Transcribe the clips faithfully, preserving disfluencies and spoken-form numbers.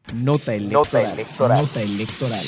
Nota electoral. Nota electoral. Nota electoral.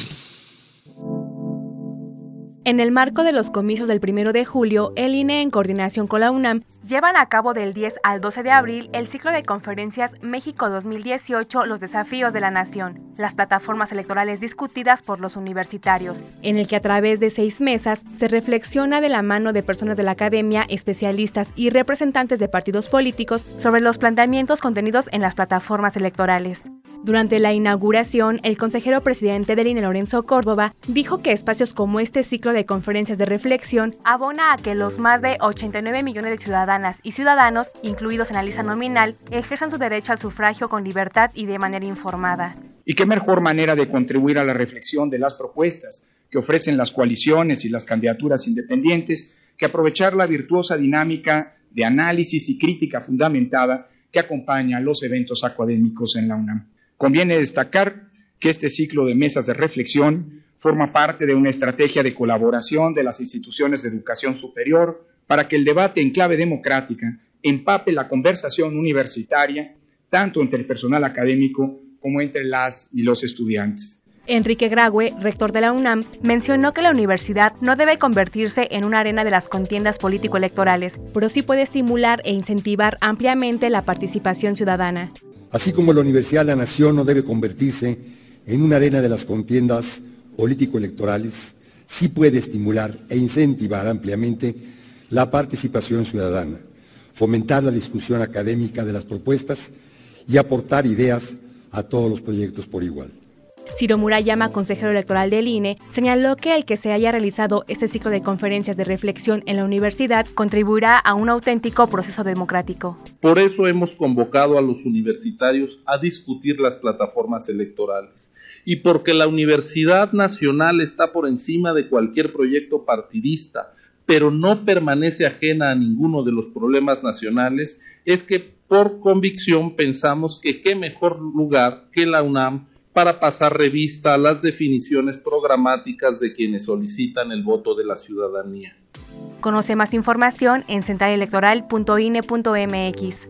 En el marco de los comicios del primero de julio, el I N E, en coordinación con la UNAM, llevan a cabo del diez al doce de abril el ciclo de conferencias México dos mil dieciocho, los desafíos de la nación, las plataformas electorales discutidas por los universitarios, en el que a través de seis mesas se reflexiona de la mano de personas de la academia, especialistas y representantes de partidos políticos sobre los planteamientos contenidos en las plataformas electorales. Durante la inauguración, el consejero presidente del I N E, Lorenzo Córdoba, dijo que espacios como este ciclo de conferencias de reflexión abona a que los más de ochenta y nueve millones de ciudadanas y ciudadanos, incluidos en la lista nominal, ejerzan su derecho al sufragio con libertad y de manera informada. Y qué mejor manera de contribuir a la reflexión de las propuestas que ofrecen las coaliciones y las candidaturas independientes que aprovechar la virtuosa dinámica de análisis y crítica fundamentada que acompaña los eventos académicos en la UNAM. Conviene destacar que este ciclo de mesas de reflexión forma parte de una estrategia de colaboración de las instituciones de educación superior para que el debate en clave democrática empape la conversación universitaria, tanto entre el personal académico como entre las y los estudiantes. Enrique Graue, rector de la UNAM, mencionó que la universidad no debe convertirse en una arena de las contiendas político-electorales, pero sí puede estimular e incentivar ampliamente la participación ciudadana. Así como la Universidad de la Nación no debe convertirse en una arena de las contiendas político-electorales, sí puede estimular e incentivar ampliamente la participación ciudadana, fomentar la discusión académica de las propuestas y aportar ideas a todos los proyectos por igual. Ciro Murayama, consejero electoral del I N E, señaló que el que se haya realizado este ciclo de conferencias de reflexión en la universidad contribuirá a un auténtico proceso democrático. Por eso hemos convocado a los universitarios a discutir las plataformas electorales. Y porque la Universidad Nacional está por encima de cualquier proyecto partidista, pero no permanece ajena a ninguno de los problemas nacionales, es que por convicción pensamos que qué mejor lugar que la UNAM para pasar revista a las definiciones programáticas de quienes solicitan el voto de la ciudadanía. Conoce más información en central electoral punto i n e punto m x.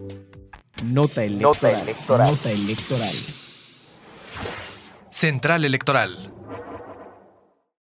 Nota electoral. Nota electoral. Nota electoral. Central Electoral.